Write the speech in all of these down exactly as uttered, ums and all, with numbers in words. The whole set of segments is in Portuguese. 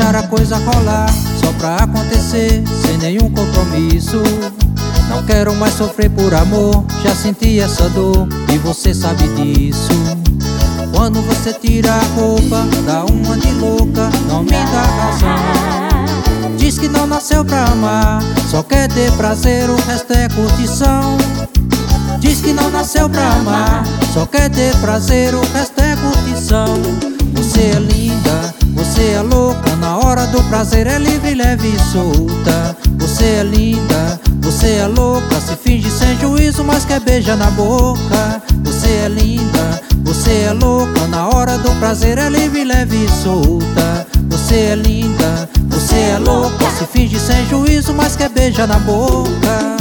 deixar a coisa rolar, só pra acontecer, sem nenhum compromisso. Não quero mais sofrer por amor, já senti essa dor e você sabe disso. Quando você tira a roupa, dá uma de louca, não me dá razão. Diz que não nasceu pra amar, só quer ter prazer, o resto é curtição. Diz que não nasceu pra amar, só quer ter prazer, o resto é curtição. Você é linda, você é louca, na hora do prazer é livre, leve e solta. Você é linda, você é louca, se finge sem juízo, mas quer beijar na boca. Você é linda, você é louca, na hora do prazer é livre, leve e solta. Você é linda, você é louca, se finge sem juízo, mas quer beijar na boca.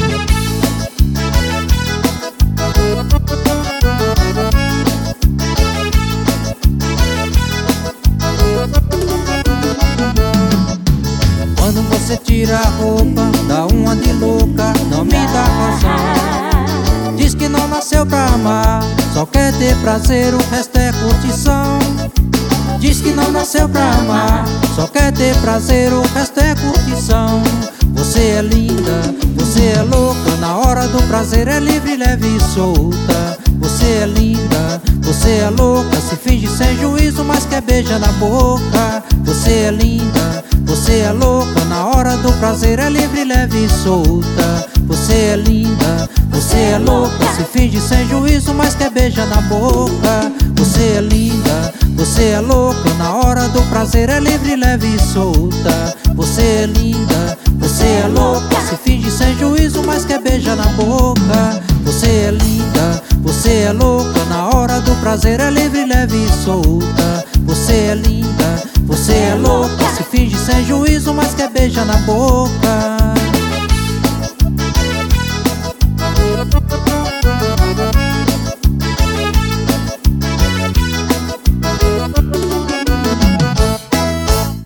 Quando você tira a roupa, dá uma de louca, não me dá razão. Diz que não nasceu pra amar, só quer ter prazer, o resto é curtição. Diz que não nasceu pra amar, só quer ter prazer, o resto é curtição. Você é linda, você é louca, na hora do prazer é livre, leve e solta. Você é linda, você é louca, se finge sem juízo, mas quer beijar na boca. Você é linda, você é louca, na hora do prazer é livre, leve e solta. Você é linda, você é louca, se finge sem juízo, mas quer beijar na boca. Você é linda, você é louca, na hora do prazer é livre, leve e solta. Você é linda, você é louca, se finge sem juízo, mas quer beijar na boca. Você é linda, você é louca, na hora do prazer é livre, leve e solta. Você é linda, você é louca, se finge sem juízo, mas quer beijar na boca.